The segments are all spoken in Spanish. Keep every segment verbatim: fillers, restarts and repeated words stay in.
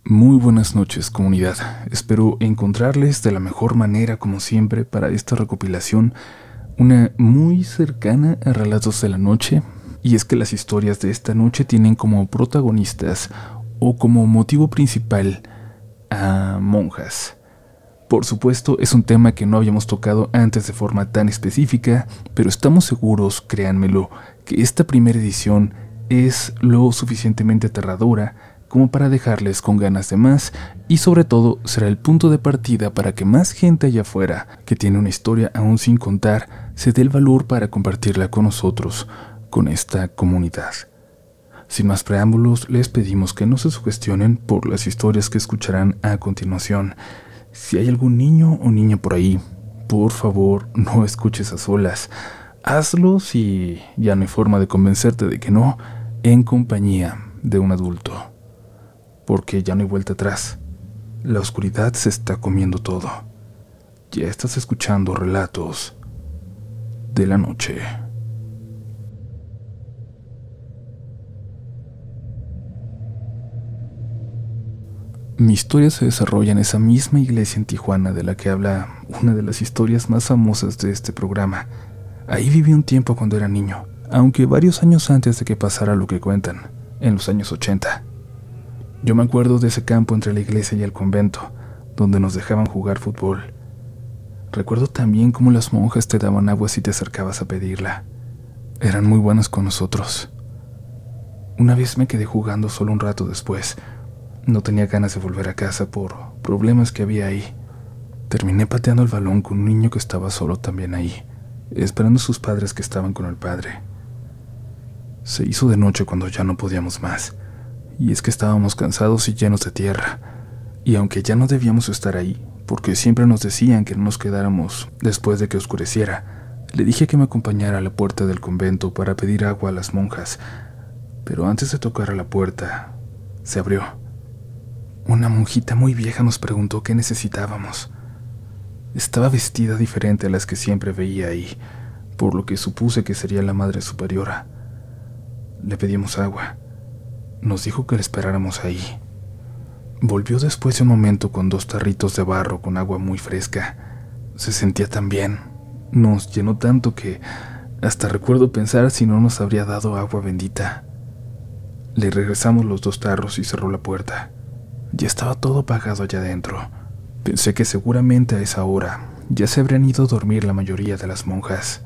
Muy buenas noches, comunidad. Espero encontrarles de la mejor manera, como siempre, para esta recopilación, una muy cercana a Relatos de la Noche. Y es que las historias de esta noche tienen como protagonistas o como motivo principal a monjas. Por supuesto, es un tema que no habíamos tocado antes de forma tan específica, pero estamos seguros, créanmelo, que esta primera edición es lo suficientemente aterradora como para dejarles con ganas de más, y sobre todo será el punto de partida para que más gente allá afuera, que tiene una historia aún sin contar, se dé el valor para compartirla con nosotros, con esta comunidad. Sin más preámbulos, les pedimos que no se sugestionen por las historias que escucharán a continuación. Si hay algún niño o niña por ahí, por favor, no escuches a solas. Hazlo si ya no hay forma de convencerte de que no, en compañía de un adulto. Porque ya no hay vuelta atrás. La oscuridad se está comiendo todo. Ya estás escuchando Relatos de la Noche. Mi historia se desarrolla en esa misma iglesia en Tijuana de la que habla una de las historias más famosas de este programa. Ahí viví un tiempo cuando era niño, aunque varios años antes de que pasara lo que cuentan, en los años ochenta. Yo me acuerdo de ese campo entre la iglesia y el convento, donde nos dejaban jugar fútbol. Recuerdo también cómo las monjas te daban agua si te acercabas a pedirla. Eran muy buenas con nosotros. Una vez me quedé jugando solo un rato después. No tenía ganas de volver a casa por problemas que había ahí. Terminé pateando el balón con un niño que estaba solo también ahí, esperando a sus padres que estaban con el padre. Se hizo de noche cuando ya no podíamos más. Y es que estábamos cansados y llenos de tierra, y aunque ya no debíamos estar ahí, porque siempre nos decían que no nos quedáramos después de que oscureciera, le dije que me acompañara a la puerta del convento para pedir agua a las monjas, pero antes de tocar a la puerta, se abrió. Una monjita muy vieja nos preguntó qué necesitábamos. Estaba vestida diferente a las que siempre veía ahí, por lo que supuse que sería la Madre Superiora. Le pedimos agua. Nos dijo que le esperáramos ahí. Volvió después de un momento con dos tarritos de barro con agua muy fresca. Se sentía tan bien, nos llenó tanto que hasta recuerdo pensar si no nos habría dado agua bendita. Le regresamos los dos tarros y cerró la puerta. Ya estaba todo apagado allá adentro. Pensé que seguramente a esa hora ya se habrían ido a dormir la mayoría de las monjas.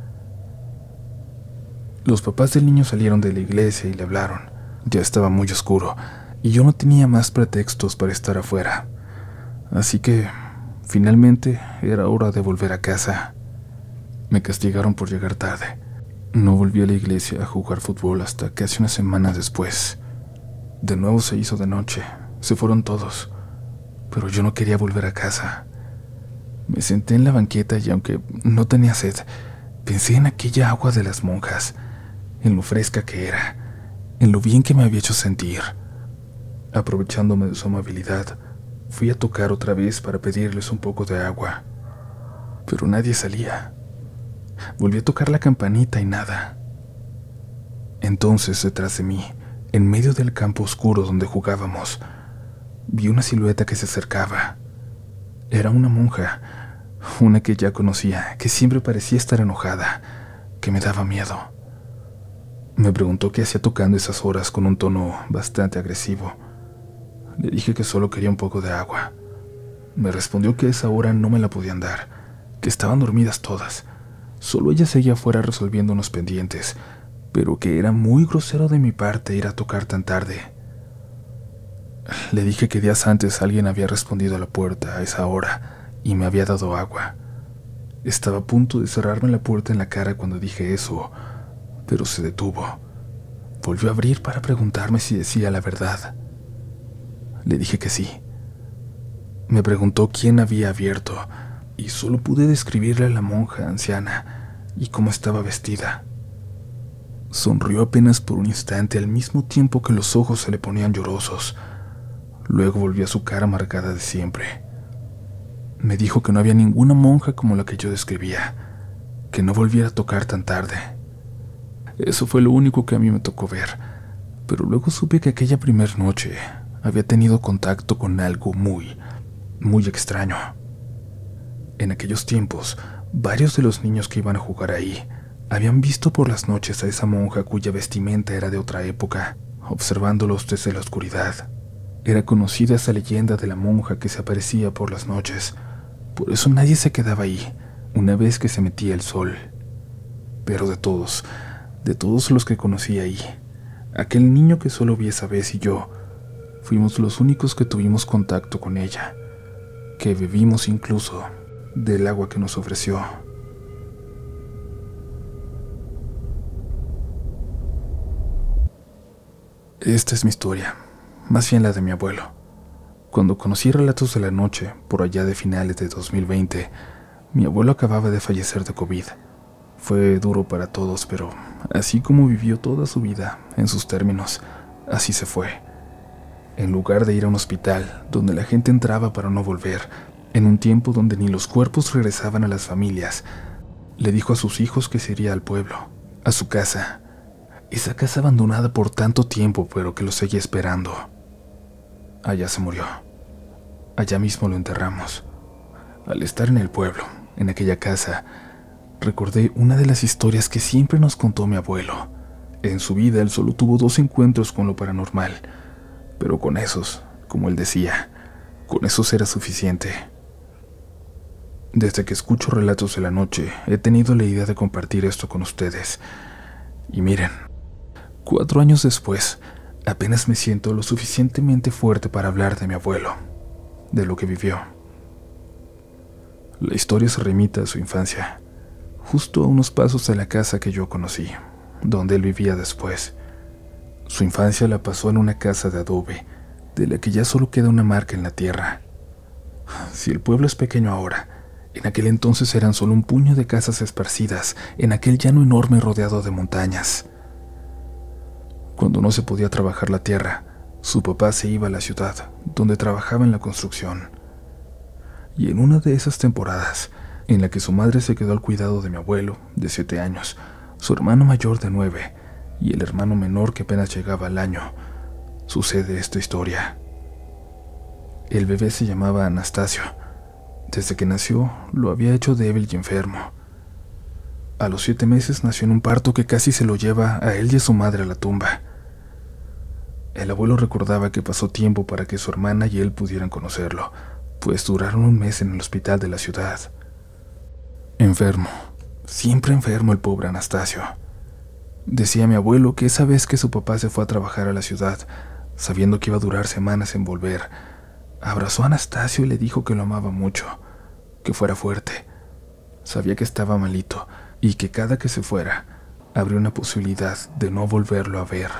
Los papás del niño salieron de la iglesia y le hablaron. Ya estaba muy oscuro, y yo no tenía más pretextos para estar afuera. Así que, finalmente, era hora de volver a casa. Me castigaron por llegar tarde. No volví a la iglesia a jugar fútbol hasta casi una semana después. De nuevo se hizo de noche, se fueron todos, pero yo no quería volver a casa. Me senté en la banqueta y aunque no tenía sed, pensé en aquella agua de las monjas, en lo fresca que era, en lo bien que me había hecho sentir. Aprovechándome de su amabilidad, fui a tocar otra vez para pedirles un poco de agua, pero nadie salía. Volví a tocar la campanita y nada. Entonces, detrás de mí, en medio del campo oscuro donde jugábamos, vi una silueta que se acercaba. Era una monja, una que ya conocía, que siempre parecía estar enojada, que me daba miedo. Me preguntó qué hacía tocando esas horas con un tono bastante agresivo. Le dije que solo quería un poco de agua. Me respondió que a esa hora no me la podían dar, que estaban dormidas todas. Solo ella seguía afuera resolviendo unos pendientes, pero que era muy grosero de mi parte ir a tocar tan tarde. Le dije que días antes alguien había respondido a la puerta a esa hora y me había dado agua. Estaba a punto de cerrarme la puerta en la cara cuando dije eso, pero se detuvo. Volvió a abrir para preguntarme si decía la verdad. Le dije que sí. Me preguntó quién había abierto, y solo pude describirle a la monja anciana y cómo estaba vestida. Sonrió apenas por un instante, al mismo tiempo que los ojos se le ponían llorosos. Luego volvió a su cara amargada de siempre. Me dijo que no había ninguna monja como la que yo describía, que no volviera a tocar tan tarde. Eso fue lo único que a mí me tocó ver, pero luego supe que aquella primer noche había tenido contacto con algo muy, muy extraño. En aquellos tiempos, varios de los niños que iban a jugar ahí habían visto por las noches a esa monja cuya vestimenta era de otra época, observándolos desde la oscuridad. Era conocida esa leyenda de la monja que se aparecía por las noches, por eso nadie se quedaba ahí una vez que se metía el sol. Pero de todos, de todos los que conocí ahí, aquel niño que solo vi esa vez y yo, fuimos los únicos que tuvimos contacto con ella, que bebimos incluso del agua que nos ofreció. Esta es mi historia, más bien la de mi abuelo. Cuando conocí Relatos de la Noche, por allá de finales de dos mil veinte, mi abuelo acababa de fallecer de COVID. Fue duro para todos, pero así como vivió toda su vida, en sus términos, así se fue. En lugar de ir a un hospital, donde la gente entraba para no volver, en un tiempo donde ni los cuerpos regresaban a las familias, le dijo a sus hijos que se iría al pueblo, a su casa, esa casa abandonada por tanto tiempo, pero que lo seguía esperando. Allá se murió. Allá mismo lo enterramos. Al estar en el pueblo, en aquella casa, recordé una de las historias que siempre nos contó mi abuelo. En su vida él solo tuvo dos encuentros con lo paranormal, pero con esos, como él decía, con esos era suficiente. Desde que escucho Relatos de la Noche, he tenido la idea de compartir esto con ustedes. Y miren, cuatro años después, apenas me siento lo suficientemente fuerte para hablar de mi abuelo, de lo que vivió. La historia se remite a su infancia, justo a unos pasos de la casa que yo conocí, donde él vivía después. Su infancia la pasó en una casa de adobe, de la que ya solo queda una marca en la tierra. Si el pueblo es pequeño ahora, en aquel entonces eran solo un puño de casas esparcidas en aquel llano enorme rodeado de montañas. Cuando no se podía trabajar la tierra, su papá se iba a la ciudad, donde trabajaba en la construcción. Y en una de esas temporadas, en la que su madre se quedó al cuidado de mi abuelo, de siete años, su hermano mayor de nueve y el hermano menor que apenas llegaba al año, sucede esta historia. El bebé se llamaba Anastasio. Desde que nació, lo había hecho débil y enfermo. A los siete meses nació en un parto que casi se lo lleva a él y a su madre a la tumba. El abuelo recordaba que pasó tiempo para que su hermana y él pudieran conocerlo, pues duraron un mes en el hospital de la ciudad. Enfermo, siempre enfermo el pobre Anastasio. Decía mi abuelo que esa vez que su papá se fue a trabajar a la ciudad, sabiendo que iba a durar semanas en volver, abrazó a Anastasio y le dijo que lo amaba mucho, que fuera fuerte. Sabía que estaba malito y que cada que se fuera, habría una posibilidad de no volverlo a ver.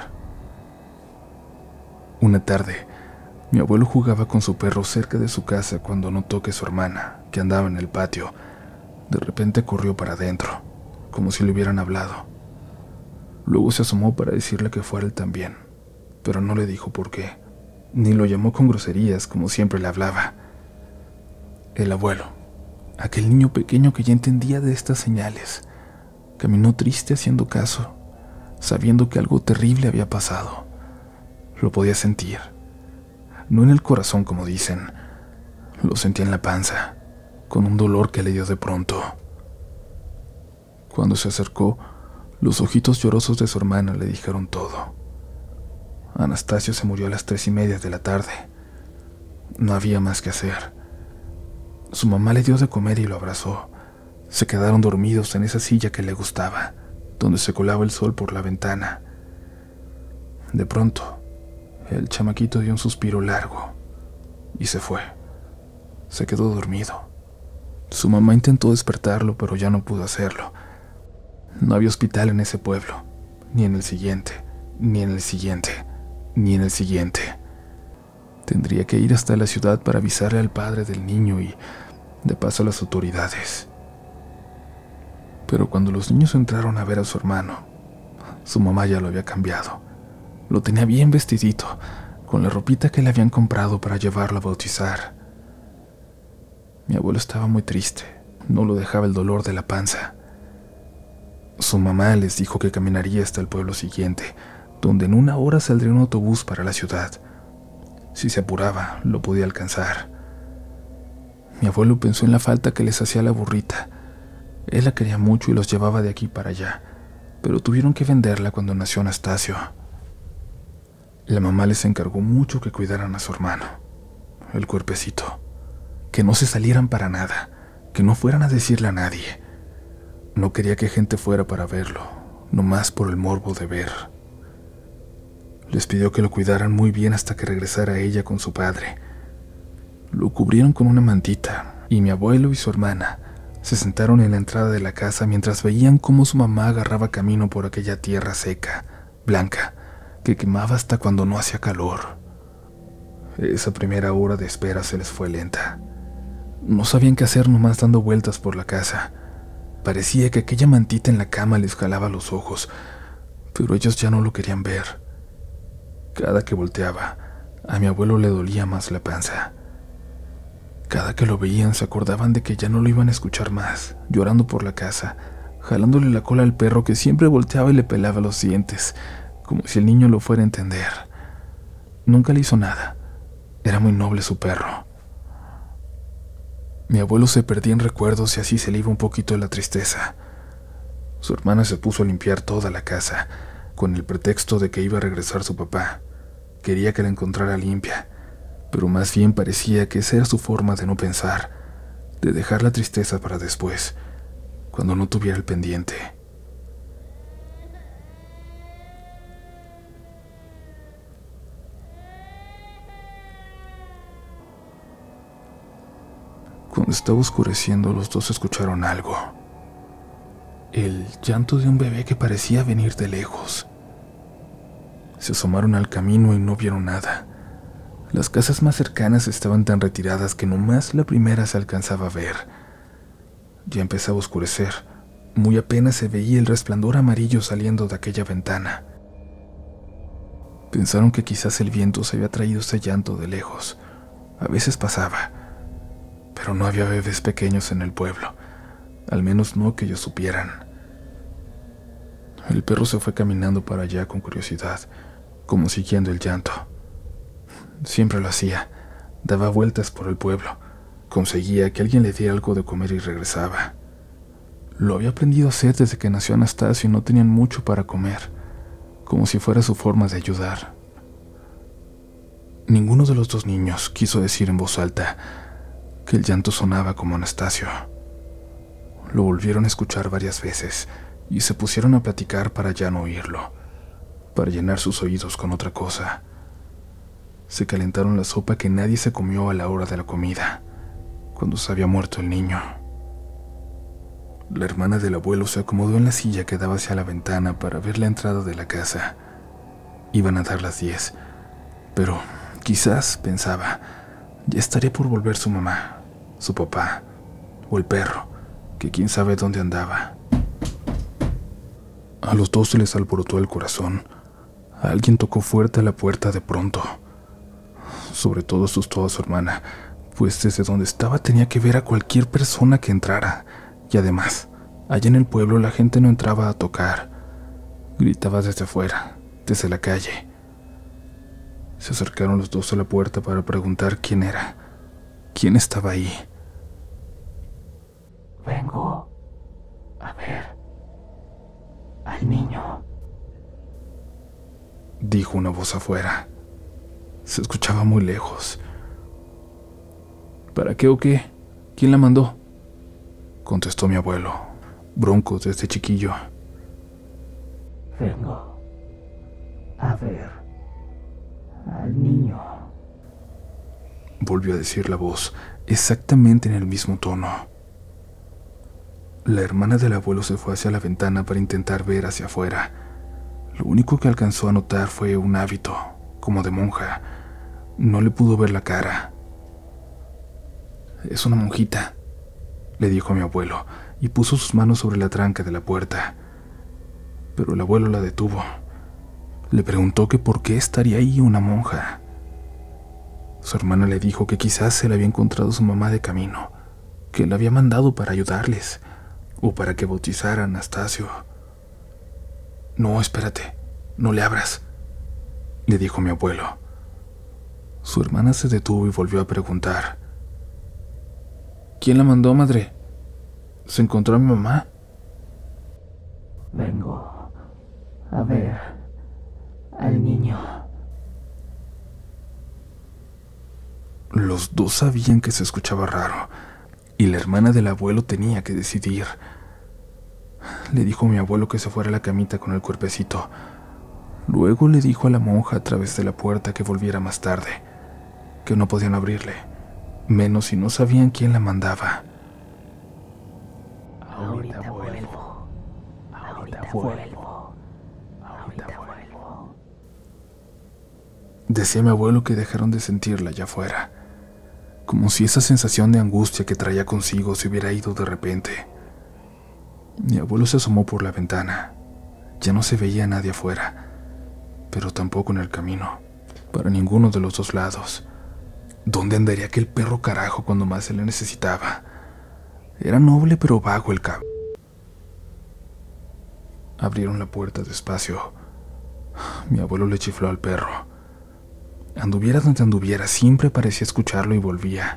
Una tarde, mi abuelo jugaba con su perro cerca de su casa cuando notó que su hermana, que andaba en el patio, de repente corrió para adentro, como si le hubieran hablado. Luego se asomó para decirle que fuera él también, pero no le dijo por qué, ni lo llamó con groserías como siempre le hablaba. El abuelo, aquel niño pequeño que ya entendía de estas señales, caminó triste haciendo caso, sabiendo que algo terrible había pasado. Lo podía sentir, no en el corazón como dicen, lo sentía en la panza, con un dolor que le dio de pronto. Cuando se acercó, los ojitos llorosos de su hermana le dijeron todo. Anastasio se murió a las tres y media de la tarde. No había más que hacer. Su mamá le dio de comer y lo abrazó. Se quedaron dormidos en esa silla que le gustaba, donde se colaba el sol por la ventana. De pronto, el chamaquito dio un suspiro largo y se fue. Se quedó dormido. Su mamá intentó despertarlo, pero ya no pudo hacerlo. No había hospital en ese pueblo, ni en el siguiente, ni en el siguiente, ni en el siguiente. Tendría que ir hasta la ciudad para avisarle al padre del niño y, de paso, a las autoridades. Pero cuando los niños entraron a ver a su hermano, su mamá ya lo había cambiado. Lo tenía bien vestidito, con la ropita que le habían comprado para llevarlo a bautizar. Mi abuelo estaba muy triste, no lo dejaba el dolor de la panza. Su mamá les dijo que caminaría hasta el pueblo siguiente, donde en una hora saldría un autobús para la ciudad. Si se apuraba, lo podía alcanzar. Mi abuelo pensó en la falta que les hacía la burrita. Él la quería mucho y los llevaba de aquí para allá, pero tuvieron que venderla cuando nació Anastasio. La mamá les encargó mucho que cuidaran a su hermano, el cuerpecito, que no se salieran para nada, que no fueran a decirle a nadie. No quería que gente fuera para verlo, nomás por el morbo de ver. Les pidió que lo cuidaran muy bien hasta que regresara ella con su padre. Lo cubrieron con una mantita y mi abuelo y su hermana se sentaron en la entrada de la casa mientras veían cómo su mamá agarraba camino por aquella tierra seca, blanca, que quemaba hasta cuando no hacía calor. Esa primera hora de espera se les fue lenta. No sabían qué hacer nomás dando vueltas por la casa. Parecía que aquella mantita en la cama les jalaba los ojos, pero ellos ya no lo querían ver. Cada que volteaba, a mi abuelo le dolía más la panza. Cada que lo veían se acordaban de que ya no lo iban a escuchar más, llorando por la casa, jalándole la cola al perro que siempre volteaba y le pelaba los dientes, como si el niño lo fuera a entender. Nunca le hizo nada. Era muy noble su perro. Mi abuelo se perdía en recuerdos y así se le iba un poquito la tristeza. Su hermana se puso a limpiar toda la casa, con el pretexto de que iba a regresar su papá. Quería que la encontrara limpia, pero más bien parecía que esa era su forma de no pensar, de dejar la tristeza para después, cuando no tuviera el pendiente. Cuando estaba oscureciendo, los dos escucharon algo. El llanto de un bebé que parecía venir de lejos. Se asomaron al camino y no vieron nada. Las casas más cercanas estaban tan retiradas que nomás la primera se alcanzaba a ver. Ya empezaba a oscurecer. Muy apenas se veía el resplandor amarillo saliendo de aquella ventana. Pensaron que quizás el viento se había traído ese llanto de lejos. A veces pasaba, pero no había bebés pequeños en el pueblo, al menos no que ellos supieran. El perro se fue caminando para allá con curiosidad, como siguiendo el llanto. Siempre lo hacía, daba vueltas por el pueblo, conseguía que alguien le diera algo de comer y regresaba. Lo había aprendido a hacer desde que nació Anastasio y no tenían mucho para comer, como si fuera su forma de ayudar. Ninguno de los dos niños quiso decir en voz alta que el llanto sonaba como Anastasio. Lo volvieron a escuchar varias veces y se pusieron a platicar para ya no oírlo, para llenar sus oídos con otra cosa. Se calentaron la sopa que nadie se comió a la hora de la comida, cuando se había muerto el niño. La hermana del abuelo se acomodó en la silla que daba hacia la ventana para ver la entrada de la casa. Iban a dar las diez, pero quizás, pensaba, ya estaría por volver su mamá, su papá, o el perro, que quién sabe dónde andaba. A los dos se les alborotó el corazón. Alguien tocó fuerte a la puerta de pronto. Sobre todo asustó a su hermana, pues desde donde estaba tenía que ver a cualquier persona que entrara. Y además, allá en el pueblo la gente no entraba a tocar. Gritaba desde afuera, desde la calle. Se acercaron los dos a la puerta para preguntar quién era, quién estaba ahí. Vengo a ver al niño, dijo una voz afuera. Se escuchaba muy lejos. ¿Para qué o qué? ¿Quién la mandó?, contestó mi abuelo, bronco desde chiquillo. Vengo a ver al niño, volvió a decir la voz, exactamente en el mismo tono. La hermana del abuelo se fue hacia la ventana para intentar ver hacia afuera. Lo único que alcanzó a notar fue un hábito, como de monja. No le pudo ver la cara. Es una monjita, le dijo a mi abuelo, y puso sus manos sobre la tranca de la puerta. Pero el abuelo la detuvo. Le preguntó que por qué estaría ahí una monja. Su hermana le dijo que quizás se la había encontrado su mamá de camino, que la había mandado para ayudarles, o para que bautizara a Anastasio. No, espérate, no le abras, le dijo mi abuelo. Su hermana se detuvo y volvió a preguntar: ¿Quién la mandó, madre? ¿Se encontró a mi mamá? Vengo a ver al niño. Los dos sabían que se escuchaba raro, y la hermana del abuelo tenía que decidir. Le dijo a mi abuelo que se fuera a la camita con el cuerpecito. Luego le dijo a la monja a través de la puerta que volviera más tarde, que no podían abrirle, menos si no sabían quién la mandaba. Ahorita vuelvo. Ahorita vuelvo. Ahorita vuelvo. Decía mi abuelo que dejaron de sentirla allá afuera, como si esa sensación de angustia que traía consigo se hubiera ido de repente. Mi abuelo se asomó por la ventana. Ya no se veía a nadie afuera, pero tampoco en el camino, para ninguno de los dos lados. ¿Dónde andaría aquel perro carajo cuando más se le necesitaba? Era noble pero vago el cabrón. Abrieron la puerta despacio. Mi abuelo le chifló al perro. Anduviera donde anduviera, siempre parecía escucharlo y volvía.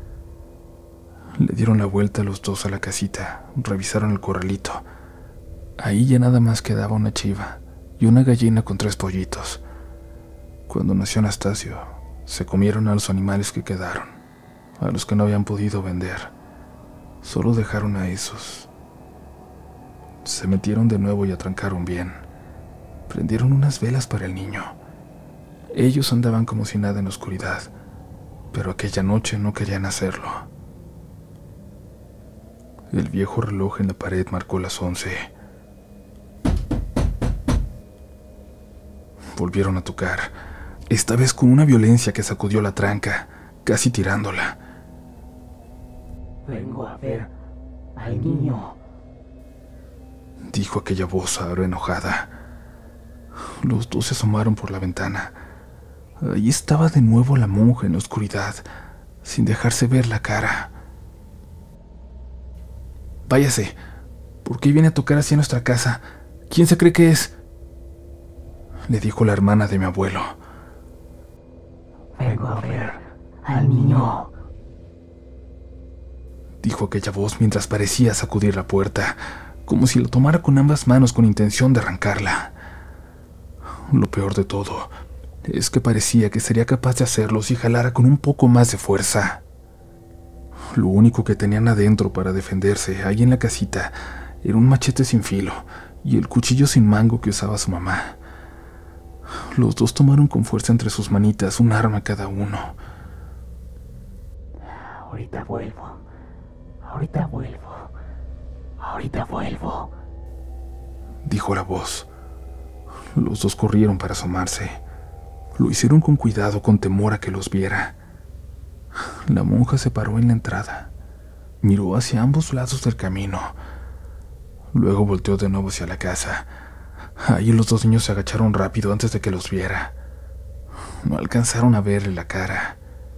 Le dieron la vuelta los dos a la casita, revisaron el corralito. Ahí ya nada más quedaba una chiva y una gallina con tres pollitos. Cuando nació Anastasio, se comieron a los animales que quedaron, a los que no habían podido vender. Solo dejaron a esos. Se metieron de nuevo y atrancaron bien. Prendieron unas velas para el niño. Ellos andaban como si nada en la oscuridad, pero aquella noche no querían hacerlo. El viejo reloj en la pared marcó las once. Volvieron a tocar, esta vez con una violencia que sacudió la tranca, casi tirándola. Vengo a ver al niño, dijo aquella voz ahora enojada. Los dos se asomaron por la ventana. Ahí estaba de nuevo la monja en la oscuridad, sin dejarse ver la cara. Váyase, ¿por qué viene a tocar así a nuestra casa? ¿Quién se cree que es? Le dijo la hermana de mi abuelo. Vengo a ver al niño, dijo aquella voz mientras parecía sacudir la puerta, como si la tomara con ambas manos con intención de arrancarla. Lo peor de todo es que parecía que sería capaz de hacerlo si jalara con un poco más de fuerza. Lo único que tenían adentro para defenderse, ahí en la casita, era un machete sin filo y el cuchillo sin mango que usaba su mamá. Los dos tomaron con fuerza entre sus manitas un arma cada uno. Ahorita vuelvo. Ahorita vuelvo. Ahorita vuelvo, dijo la voz. Los dos corrieron para asomarse. Lo hicieron con cuidado, con temor a que los viera. La monja se paró en la entrada. Miró hacia ambos lados del camino. Luego volteó de nuevo hacia la casa. Ahí los dos niños se agacharon rápido antes de que los viera. No alcanzaron a verle la cara.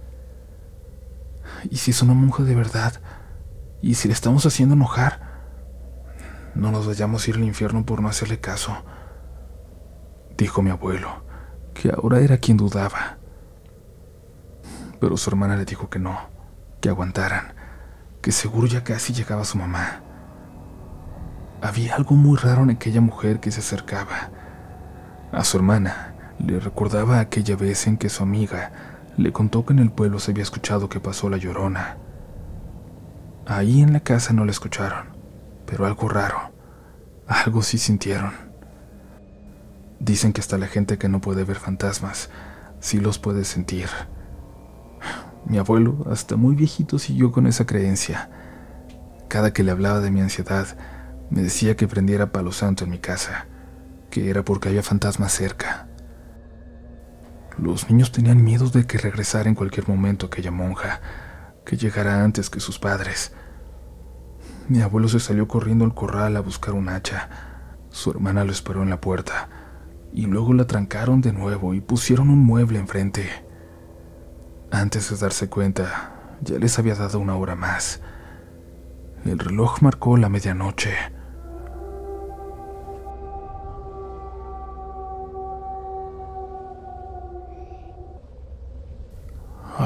¿Y si es una monja de verdad? ¿Y si le estamos haciendo enojar? No nos vayamos a ir al infierno por no hacerle caso, dijo mi abuelo, que ahora era quien dudaba. Pero su hermana le dijo que no, que aguantaran, que seguro ya casi llegaba su mamá. Había algo muy raro en aquella mujer que se acercaba. A su hermana le recordaba aquella vez en que su amiga le contó que en el pueblo se había escuchado que pasó la Llorona. Ahí en la casa no la escucharon, pero algo raro, algo sí sintieron. Dicen que hasta la gente que no puede ver fantasmas sí los puede sentir. Mi abuelo, hasta muy viejito, siguió con esa creencia. Cada que le hablaba de mi ansiedad, me decía que prendiera palo santo en mi casa, que era porque había fantasmas cerca. Los niños tenían miedo de que regresara en cualquier momento aquella monja, que llegara antes que sus padres. Mi abuelo se salió corriendo al corral a buscar un hacha. Su hermana lo esperó en la puerta, y luego la trancaron de nuevo y pusieron un mueble enfrente. Antes de darse cuenta, ya les había dado una hora más. El reloj marcó la medianoche.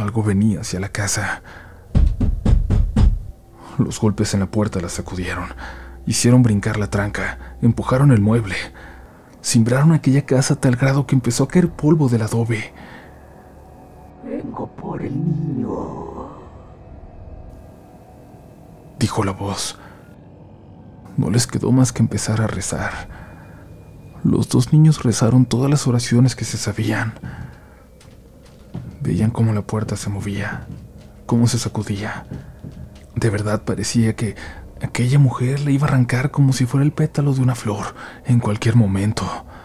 Algo venía hacia la casa. Los golpes en la puerta la sacudieron, hicieron brincar la tranca, empujaron el mueble, cimbraron aquella casa a tal grado que empezó a caer polvo del adobe. Vengo por el niño, dijo la voz. No les quedó más que empezar a rezar. Los dos niños rezaron todas las oraciones que se sabían. Veían cómo la puerta se movía, cómo se sacudía. De verdad parecía que aquella mujer le iba a arrancar como si fuera el pétalo de una flor en cualquier momento.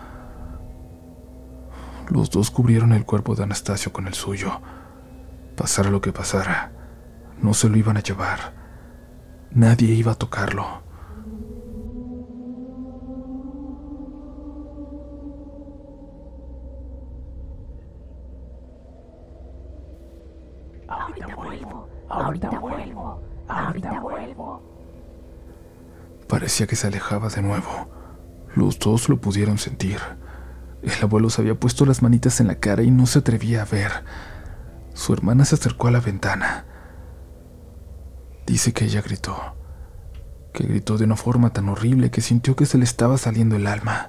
Los dos cubrieron el cuerpo de Anastasio con el suyo. Pasara lo que pasara, no se lo iban a llevar. Nadie iba a tocarlo. ahorita vuelvo, ahorita vuelvo, ahorita vuelvo. Parecía que se alejaba de nuevo. Los dos lo pudieron sentir. El abuelo se había puesto las manitas en la cara y no se atrevía a ver. Su hermana se acercó a la ventana. Dice que ella gritó, que gritó de una forma tan horrible que sintió que se le estaba saliendo el alma.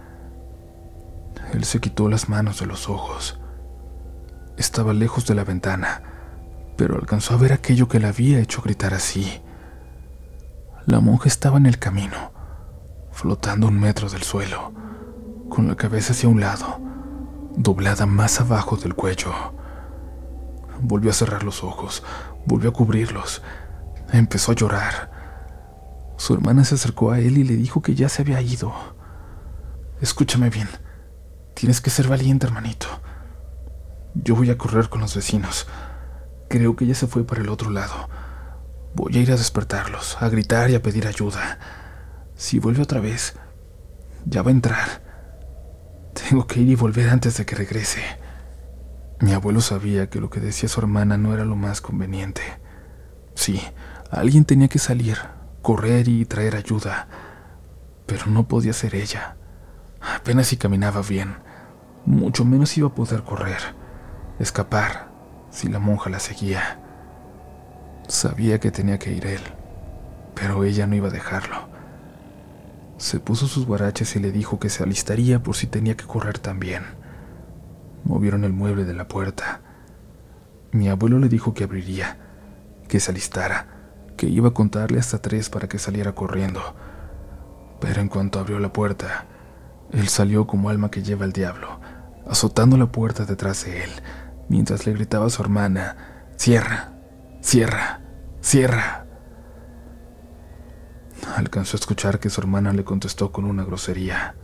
Él se quitó las manos de los ojos. Estaba lejos de la ventana, pero alcanzó a ver aquello que la había hecho gritar así. La monja estaba en el camino, flotando un metro del suelo, con la cabeza hacia un lado, doblada más abajo del cuello. Volvió a cerrar los ojos, volvió a cubrirlos, empezó a llorar. Su hermana se acercó a él y le dijo que ya se había ido. Escúchame bien, tienes que ser valiente, hermanito. Yo voy a correr con los vecinos. Creo que ella se fue para el otro lado. Voy a ir a despertarlos, a gritar y a pedir ayuda. Si vuelve otra vez, ya va a entrar. Tengo que ir y volver antes de que regrese. Mi abuelo sabía que lo que decía su hermana no era lo más conveniente. Sí, alguien tenía que salir, correr y traer ayuda, pero no podía ser ella. Apenas si caminaba bien, mucho menos iba a poder correr, escapar, si la monja la seguía. Sabía que tenía que ir él, pero ella no iba a dejarlo. Se puso sus guaraches y le dijo que se alistaría por si tenía que correr también. Movieron el mueble de la puerta. Mi abuelo le dijo que abriría, que se alistara, que iba a contarle hasta tres para que saliera corriendo. Pero en cuanto abrió la puerta, él salió como alma que lleva el diablo, azotando la puerta detrás de él, mientras le gritaba a su hermana: «Cierra, cierra, cierra». Alcanzó a escuchar que su hermana le contestó con una grosería.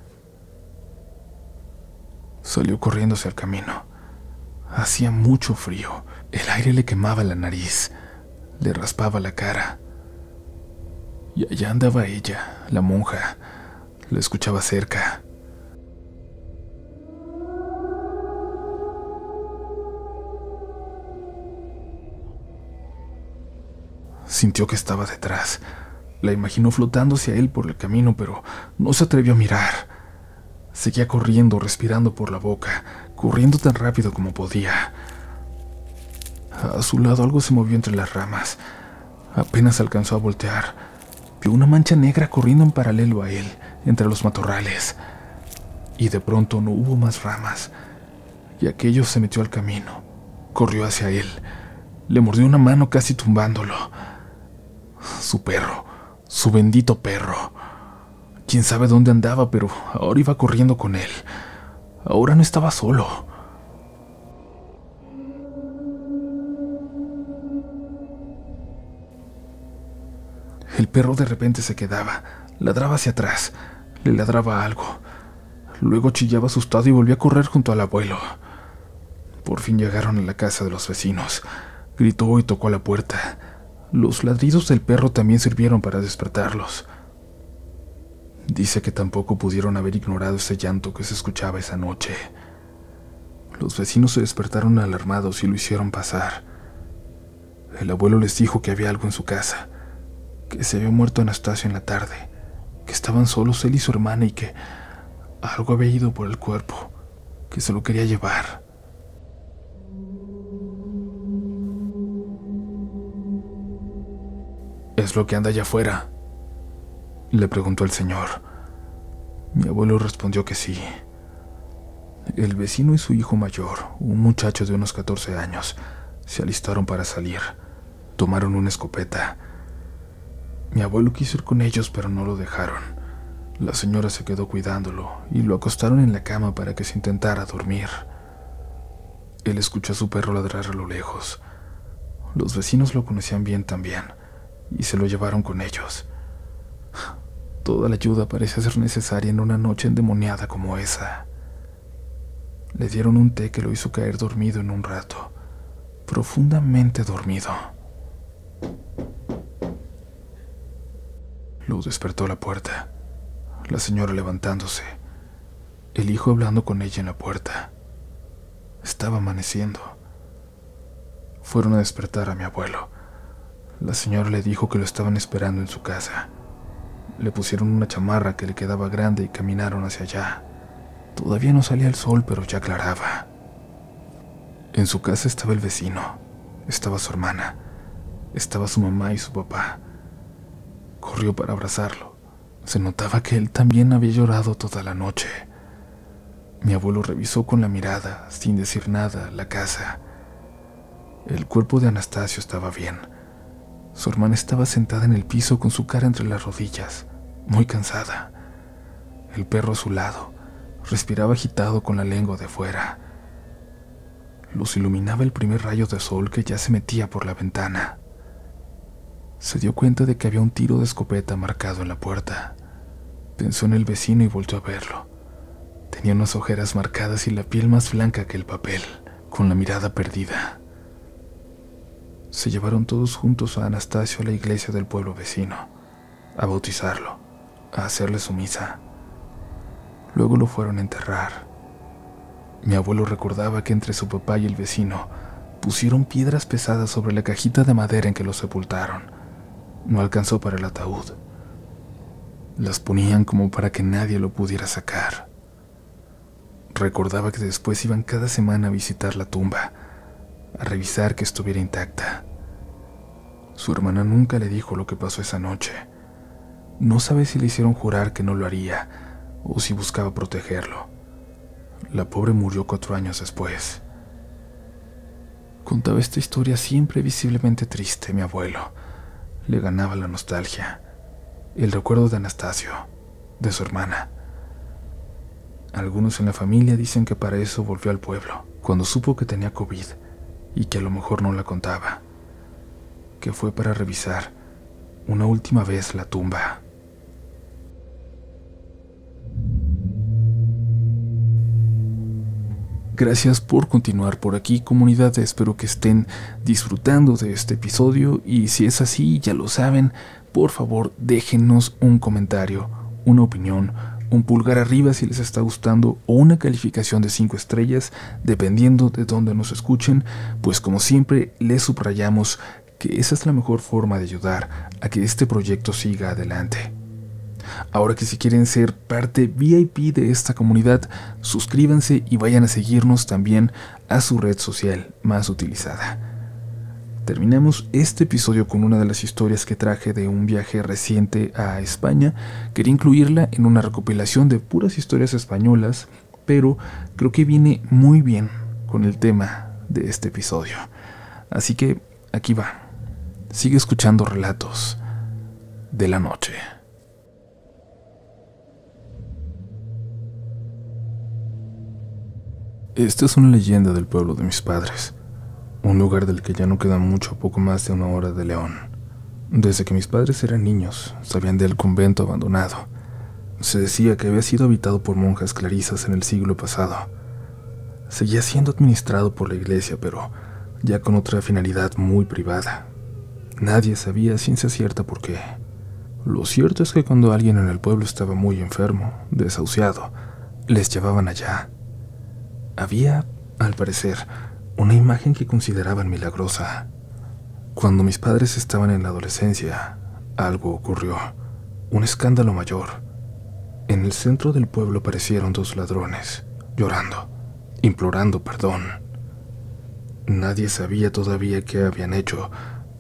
Salió corriendo hacia el camino. Hacía mucho frío, el aire le quemaba la nariz, le raspaba la cara. Y allá andaba ella, la monja, la escuchaba cerca. Sintió que estaba detrás. La imaginó flotando hacia él por el camino, pero no se atrevió a mirar. Seguía corriendo, respirando por la boca, corriendo tan rápido como podía. A su lado algo se movió entre las ramas. Apenas alcanzó a voltear, vio una mancha negra corriendo en paralelo a él, entre los matorrales. Y de pronto no hubo más ramas, y aquello se metió al camino. Corrió hacia él, le mordió una mano casi tumbándolo. Su perro, su bendito perro. Quién sabe dónde andaba, pero ahora iba corriendo con él. Ahora no estaba solo. El perro de repente se quedaba, ladraba hacia atrás, le ladraba algo. Luego chillaba asustado y volvió a correr junto al abuelo. Por fin llegaron a la casa de los vecinos. Gritó y tocó a la puerta. Los ladridos del perro también sirvieron para despertarlos. Dice que tampoco pudieron haber ignorado ese llanto que se escuchaba esa noche. Los vecinos se despertaron alarmados y lo hicieron pasar. El abuelo les dijo que había algo en su casa, que se había muerto Anastasio en la tarde, que estaban solos él y su hermana y que algo había ido por el cuerpo, que se lo quería llevar. ¿Es lo que anda allá afuera?, le preguntó el señor. Mi abuelo respondió que sí. El vecino y su hijo mayor, un muchacho de unos catorce años, se alistaron para salir. Tomaron una escopeta. Mi abuelo quiso ir con ellos, pero no lo dejaron. La señora se quedó cuidándolo y lo acostaron en la cama para que se intentara dormir. Él escuchó a su perro ladrar a lo lejos. Los vecinos lo conocían bien también y se lo llevaron con ellos. Toda la ayuda parece ser necesaria en una noche endemoniada como esa. Le dieron un té que lo hizo caer dormido en un rato, profundamente dormido. Lo despertó la puerta, la señora levantándose, el hijo hablando con ella en la puerta. Estaba amaneciendo. Fueron a despertar a mi abuelo. La señora le dijo que lo estaban esperando en su casa. Le pusieron una chamarra que le quedaba grande y caminaron hacia allá. Todavía no salía el sol, pero ya aclaraba. En su casa estaba el vecino, estaba su hermana, estaba su mamá y su papá. Corrió para abrazarlo. Se notaba que él también había llorado toda la noche. Mi abuelo revisó con la mirada, sin decir nada, la casa. El cuerpo de Anastasio estaba bien. Su hermana estaba sentada en el piso con su cara entre las rodillas, muy cansada. El perro a su lado respiraba agitado con la lengua de fuera. Los iluminaba el primer rayo de sol que ya se metía por la ventana. Se dio cuenta de que había un tiro de escopeta marcado en la puerta. Pensó en el vecino y volvió a verlo. Tenía unas ojeras marcadas y la piel más blanca que el papel, con la mirada perdida. Se llevaron todos juntos a Anastasio a la iglesia del pueblo vecino, a bautizarlo, a hacerle su misa. Luego lo fueron a enterrar. Mi abuelo recordaba que entre su papá y el vecino pusieron piedras pesadas sobre la cajita de madera en que lo sepultaron. No alcanzó para el ataúd. Las ponían como para que nadie lo pudiera sacar. Recordaba que después iban cada semana a visitar la tumba, a revisar que estuviera intacta. Su hermana nunca le dijo lo que pasó esa noche. No sabe si le hicieron jurar que no lo haría o si buscaba protegerlo. La pobre murió cuatro años después. Contaba esta historia siempre visiblemente triste, mi abuelo. Le ganaba la nostalgia, el recuerdo de Anastasio, de su hermana. Algunos en la familia dicen que para eso volvió al pueblo, cuando supo que tenía COVID y que a lo mejor no la contaba, que fue para revisar una última vez la tumba. Gracias por continuar por aquí, comunidad. Espero que estén disfrutando de este episodio y si es así, ya lo saben, por favor déjenos un comentario, una opinión, un pulgar arriba si les está gustando o una calificación de cinco estrellas, dependiendo de dónde nos escuchen, pues como siempre les subrayamos que esa es la mejor forma de ayudar a que este proyecto siga adelante. Ahora que si quieren ser parte V I P de esta comunidad, suscríbanse y vayan a seguirnos también a su red social más utilizada. Terminamos este episodio con una de las historias que traje de un viaje reciente a España. Quería incluirla en una recopilación de puras historias españolas, pero creo que viene muy bien con el tema de este episodio. Así que aquí va. Sigue escuchando relatos de la noche. Esta es una leyenda del pueblo de mis padres, un lugar del que ya no queda mucho, poco más de una hora de León. Desde que mis padres eran niños, sabían del convento abandonado. Se decía que había sido habitado por monjas clarisas en el siglo pasado. Seguía siendo administrado por la iglesia, pero ya con otra finalidad muy privada. Nadie sabía a ciencia cierta por qué. Lo cierto es que cuando alguien en el pueblo estaba muy enfermo, desahuciado, les llevaban allá. Había, al parecer, una imagen que consideraban milagrosa. Cuando mis padres estaban en la adolescencia, algo ocurrió, un escándalo mayor. En el centro del pueblo aparecieron dos ladrones, llorando, implorando perdón. Nadie sabía todavía qué habían hecho,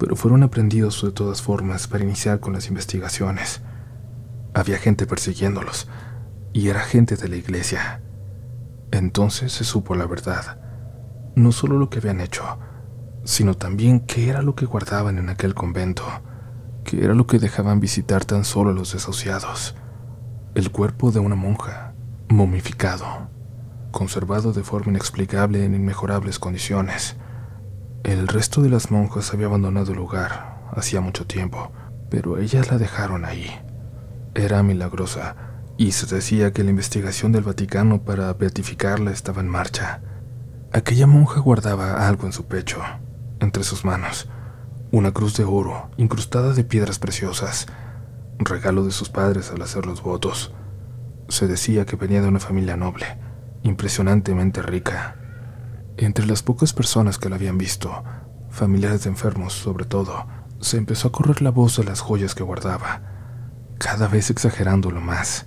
pero fueron aprendidos de todas formas para iniciar con las investigaciones. Había gente persiguiéndolos, y era gente de la iglesia. Entonces se supo la verdad, no solo lo que habían hecho, sino también qué era lo que guardaban en aquel convento, qué era lo que dejaban visitar tan solo a los desahuciados. El cuerpo de una monja, momificado, conservado de forma inexplicable en inmejorables condiciones. El resto de las monjas había abandonado el lugar hacía mucho tiempo, pero ellas la dejaron ahí. Era milagrosa, y se decía que la investigación del Vaticano para beatificarla estaba en marcha. Aquella monja guardaba algo en su pecho, entre sus manos, una cruz de oro incrustada de piedras preciosas, regalo de sus padres al hacer los votos. Se decía que venía de una familia noble, impresionantemente rica. Entre las pocas personas que la habían visto, familiares de enfermos sobre todo, se empezó a correr la voz de las joyas que guardaba, cada vez exagerándolo más.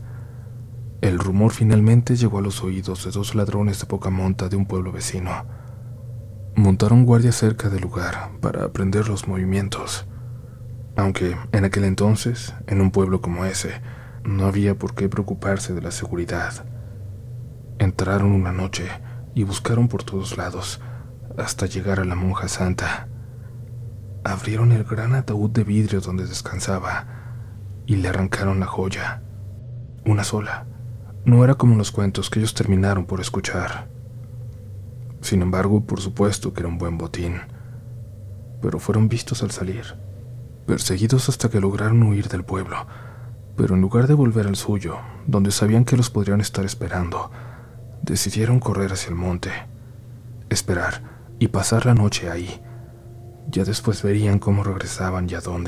El rumor finalmente llegó a los oídos de dos ladrones de poca monta de un pueblo vecino. Montaron guardia cerca del lugar para aprender los movimientos, aunque en aquel entonces, en un pueblo como ese, no había por qué preocuparse de la seguridad. Entraron una noche y buscaron por todos lados hasta llegar a la monja santa. Abrieron el gran ataúd de vidrio donde descansaba y le arrancaron la joya, una sola. No era como en los cuentos que ellos terminaron por escuchar. Sin embargo, por supuesto que era un buen botín. Pero fueron vistos al salir, perseguidos hasta que lograron huir del pueblo. Pero en lugar de volver al suyo, donde sabían que los podrían estar esperando, decidieron correr hacia el monte, esperar y pasar la noche ahí. Ya después verían cómo regresaban y a dónde.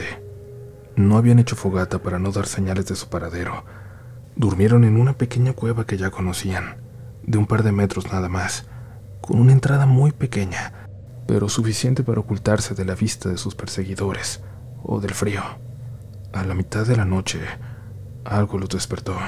No habían hecho fogata para no dar señales de su paradero. Durmieron en una pequeña cueva que ya conocían, de un par de metros nada más, con una entrada muy pequeña, pero suficiente para ocultarse de la vista de sus perseguidores o del frío. A la mitad de la noche, algo los despertó.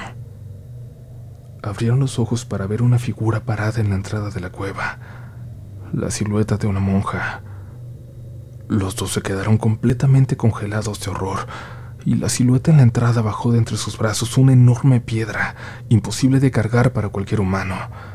Abrieron los ojos para ver una figura parada en la entrada de la cueva, la silueta de una monja. Los dos se quedaron completamente congelados de horror, y la silueta en la entrada bajó de entre sus brazos una enorme piedra, imposible de cargar para cualquier humano.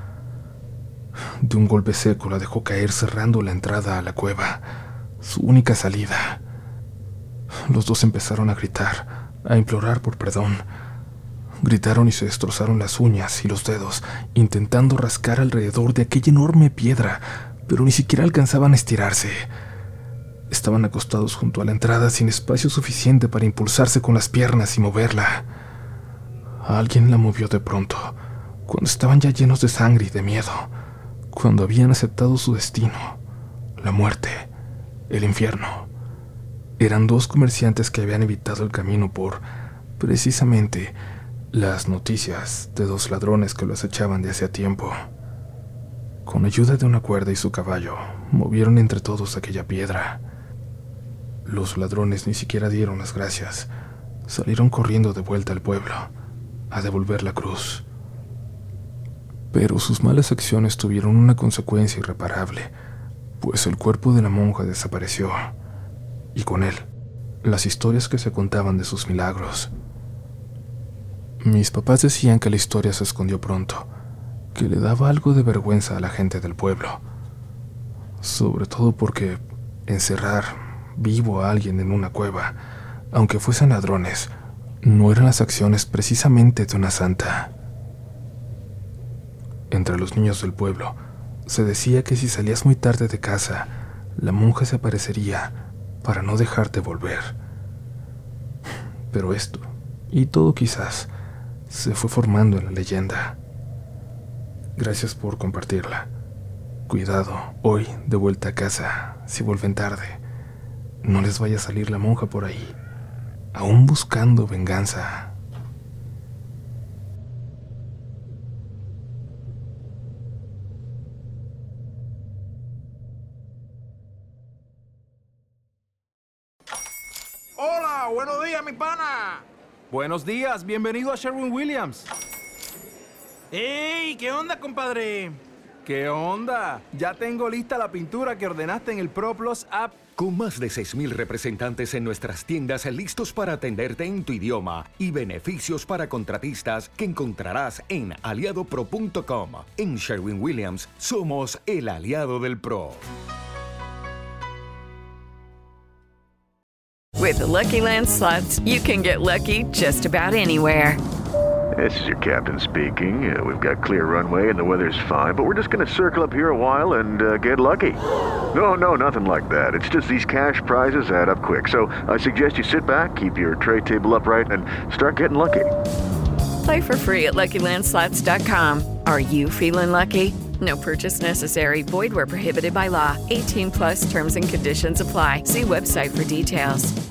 De un golpe seco la dejó caer cerrando la entrada a la cueva, su única salida. Los dos empezaron a gritar, a implorar por perdón. Gritaron y se destrozaron las uñas y los dedos, intentando rascar alrededor de aquella enorme piedra, pero ni siquiera alcanzaban a estirarse. Estaban acostados junto a la entrada sin espacio suficiente para impulsarse con las piernas y moverla. Alguien la movió de pronto, cuando estaban ya llenos de sangre y de miedo, cuando habían aceptado su destino, la muerte, el infierno. Eran dos comerciantes que habían evitado el camino por, precisamente, las noticias de dos ladrones que los echaban de hacía tiempo. Con ayuda de una cuerda y su caballo, movieron entre todos aquella piedra. Los ladrones ni siquiera dieron las gracias. Salieron corriendo de vuelta al pueblo, a devolver la cruz. Pero sus malas acciones tuvieron una consecuencia irreparable, pues el cuerpo de la monja desapareció, y con él, las historias que se contaban de sus milagros. Mis papás decían que la historia se escondió pronto, que le daba algo de vergüenza a la gente del pueblo, sobre todo porque encerrar vivo a alguien en una cueva, aunque fuesen ladrones, no eran las acciones precisamente de una santa. Entre los niños del pueblo, se decía que si salías muy tarde de casa, la monja se aparecería para no dejarte volver. Pero esto, y todo quizás, se fue formando en la leyenda. Gracias por compartirla. Cuidado, hoy, de vuelta a casa, si vuelven tarde. No les vaya a salir la monja por ahí, aún buscando venganza. Hola, buenos días, mi pana. Buenos días, bienvenido a Sherwin Williams. ¡Ey! ¿Qué onda, compadre? ¿Qué onda? Ya tengo lista la pintura que ordenaste en el ProPlus app. Con más de seis mil representantes en nuestras tiendas listos para atenderte en tu idioma y beneficios para contratistas que encontrarás en aliado pro punto com. En Sherwin-Williams somos el aliado del pro. With the Lucky Land Slots, you can get lucky just about anywhere. This is your captain speaking. Uh, we've got clear runway and the weather's fine, but we're just going to circle up here a while and uh, get lucky. No, no, nothing like that. It's just these cash prizes add up quick. So I suggest you sit back, keep your tray table upright, and start getting lucky. Play for free at Lucky Land Slots dot com. Are you feeling lucky? No purchase necessary. Void where prohibited by law. eighteen plus terms and conditions apply. See website for details.